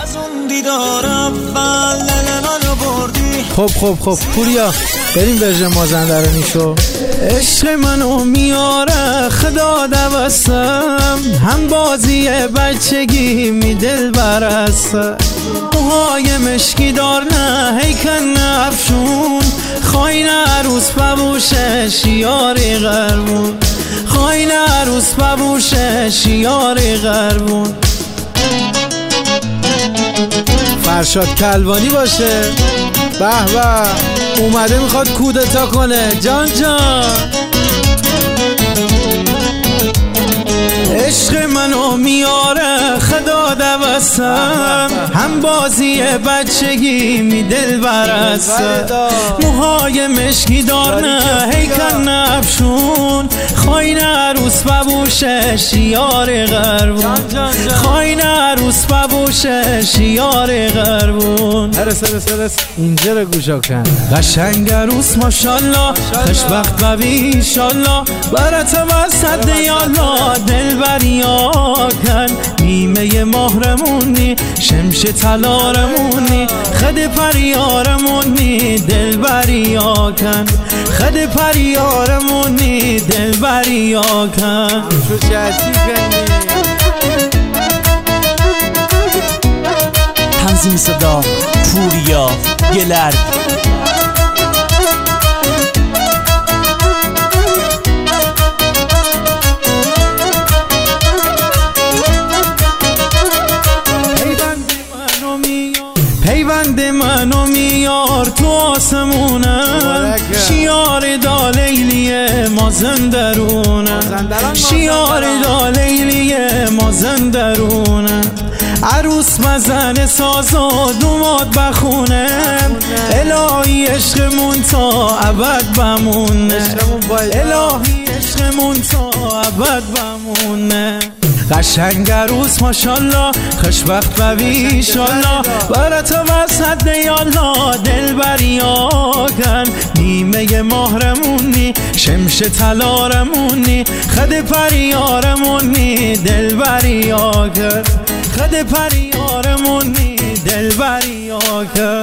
از اون دیدار اول دل منو بردی. خب پوریا بریم ورژن مازندرانی شو. عشق منو میاره خدا دوستم، هم بازی بچگی می دل برسته. موهای مشکی دار نه هیکن افشون، خواین عروس ببوشه شیاری غربون، خواین عروس ببوشه شیاری غربون. فرشاد کلوانی باشه. به به اومده میخواد کودتا کنه. جان عشق منو میاره خدا دوستم، هم بازی بچگی می دل برسته. موهای مشکی دار نه هیکن نفشون، خواین عروس ببوشه شیار غربون، خواین عروس ببوشه شیار غربون. اینجا رو گوشا کن. قشنگ عروس ماشالله، خوشبخت ببی انشالله، برات وسط یالا دل بریا کن. نیمه مهرمونی شمش تلارمونی، خد پریارمونی دل بریا کن، خد پریارمونی دل بریا کن. تنظیم صدا پوریا گلرد. پیوند منو میار تو آسمونم، شیار دا لیلی مازندرونم، شیار دا لیلی مازندرونم. عروس مزن ساز و دوماد بخونم، الهی عشقمون تا ابد بمونه، الهی عشقمون تا ابد بمونه. قشنگ عروس ماشالله، خوشبخت ببی انشالله، برات وسط یالا دل بریا کن. نیمه مهرمونی شمش تلارمونی، خد پریارمونی دل بریا کن، خد پریارمونی دل بریا کن.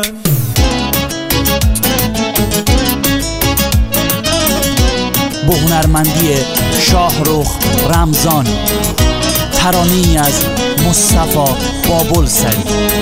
با هنرمندی شاهرخ رمضان، ترانه‌ای از مصطفی بابلسری.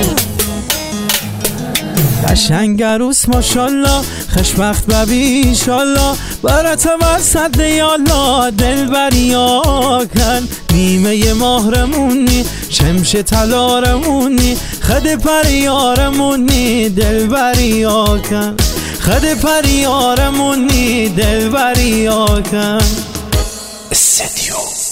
قشنگ عروس ماشالله، خوشبخت ببی انشالله، برات وسط یالا دل بریا کن. نیمه مهرمونی شمش تلارمونی، خد پریارمونی دل بریا کن، خد پریارمونی دل بریا کن. استدیو